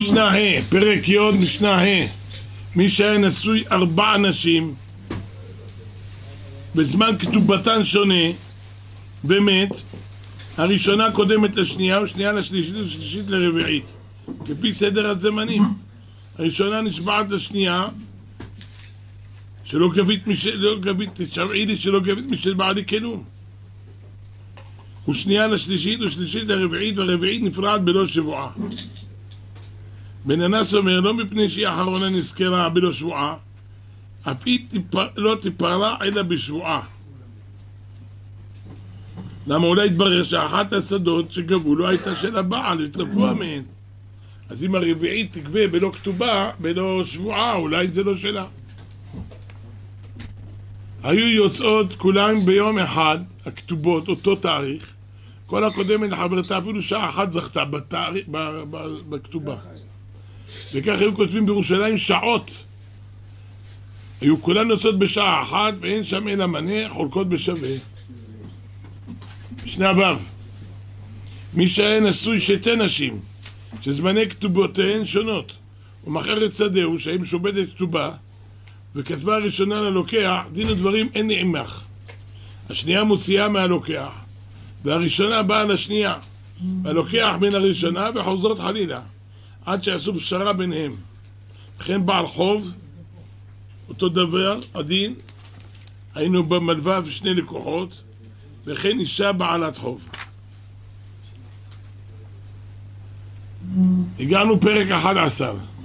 משנה ה', פרק י', משנה ה'. מי שהיה נשוי 4 נשים בזמן כתובתן שונה ומת, הראשונה קודמת לשנייה ושנייה לשלישית ושלישית לרביעית, כפי סדר הזמנים. הראשונה נשבעת לשנייה שלא גבית תשבעי לי שלא גבית משל בעלי כלום, ושנייה לשלישית ושלישית לרביעית, והרביעית נפרעת בלא שבועה. בן הנס אומר, לא מפני שהיא האחרונה נזכרה בלא שבועה, אף היא לא תיפרע אלא בשבועה. למה אולי התברר שאחת השדות שגבו לא הייתה של הבעל, התרפוה מהן. אז אם הרביעית תגבה בלא כתובה, בלא שבועה, אולי זה לא שלה. היו יוצאות כולן ביום אחד, הכתובות, אותו תאריך. כל הקודמת לחברתה אפילו שעה אחת זכתה בכתובה. וכך היו כותבים בירושלים שעות. היו כולן יוצאות בשעה אחת, ואין שם אלא מנה, חולקות בשווה. משנה ו'. מי שהיה נשוי 2 נשים, שזמני כתובותיהן שונות, ומאחרת שדהו, שהיא משובדת כתובה, וכתבה הראשונה ללוקח, דין ודברים אין נעמך. השנייה מוציאה מהלוקח, והראשונה באה לשנייה, והלוקח מן הראשונה וחוזרות חלילה, עד שיעשו פשרה ביניהם. לכן בעל חוב, אותו דבר, הדין, היינו במלווה 2 לקוחות, וכן אישה בעלת חוב. הגענו פרק 11.